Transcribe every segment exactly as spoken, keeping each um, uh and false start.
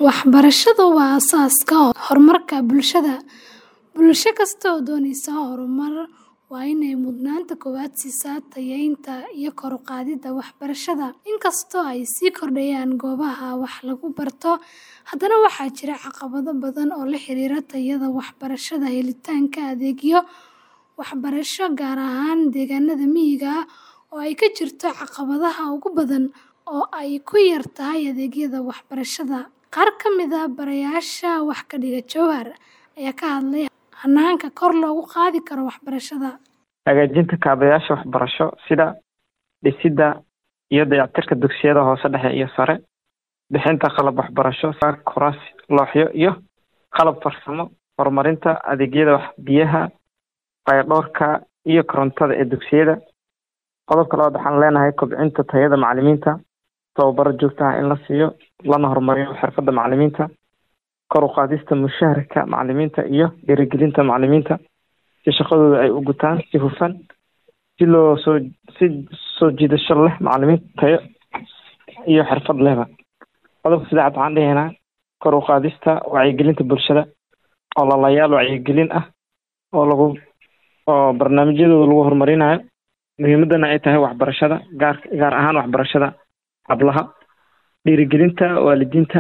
Waxbarashadu waa aasaaska horumarka bulshada. Bulsho kasta oo doonaysa horumar waa inay mudnaanta koowaad siisaa tayeynta iyo kor u qaadida waxbarashada. Inkastoo ay sii kordhayaan goobaha wax lagu barto, haddana waxaa jira caqabado badan oo la xiriira tayada waxbarashada, helitaanka adeegyo waxbarasho gaar ahaan deegaanada miyiga ah oo ay ka jirto caqabadaha ugu badan oo ay ku yar tahay adeegyada waxbarashada. Qaar ka mid ah barayaasha wax ka dhiga Jowhar ayaa ka hadlay hanaanka kor loogu qaadi karo waxbarashada. Hagaajinta kaabayaasha waxbarasho sida dhisidda iyo dayactirka dugsiyada hoose dhexe iyo sare, bixinta qalab waxbarasho sida kuraas, looxyo iyo qalab farsamo, horumarinta adeegyada biyaha, fayadhowrka iyo korontada ee dugsiyada. Qodobka labaad waxaan leenahay kobcinta tayada macallimiinta, tababar joogto ah in la siiyo lana horumariyo xirfadda macallimiinta, kor u qaadista mushaharka macallimiinta iyo dhiirigelinta macallimiinta si shaqadooda ay u gutaan si hufan, si loo soo si soo jiidasho leh macallimiin tayo iyo xirfad lehba. Qodobka saddexaad waxaan dhahaynaa kor u qaadista wacyigelinta bulshada oo lalayaal wacyigelin ah oo lagu oo barnaamijyadooda lagu horumarinayo, muhiimadana ay tahay waxbarashada gaar gaar ahaan waxbarashada hablaha, dhiirigelinta waalidiinta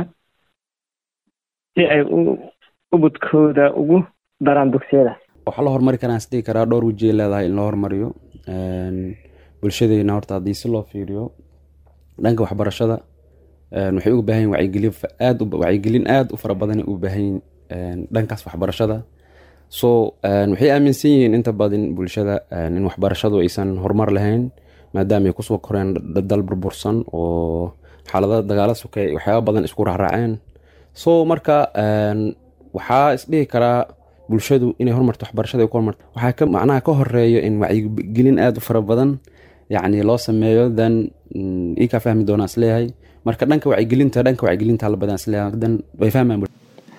si ay u ubadkooda ugu daraan dugsiyada. Waxa la horumari karaa sidii karaa dhowr waji leedahay in la horumariyo een bulshadeena horta hadii si loo fiiriyo dhanka waxbarashada een waxay u baahan yihiin wacyigelin aad u wacyigelin aad u fara badan u baahan een dhankaas waxbarashada. So een waxay aaminsan yihiin inta badan bulshada in waxbarashadu aysan horumar lahayn maadaama ay ku soo koreen dal burbursan oo xaaladaha dagaalada sokay waxyaabo badan isku raacraaceen. So marka een waxa is dhihi karaa bulshadu inay horumarto waxbarashada ku horumarto waxa ka macnaha ka horeeyo in wacyigelin aad u fara badan yacni loo sameeyo dan ii ka fahmi doonaa isleeyahay marka dhanka wacyigelinta dhanka wacyigelinta la badan isleeyahay dan way fahmaan.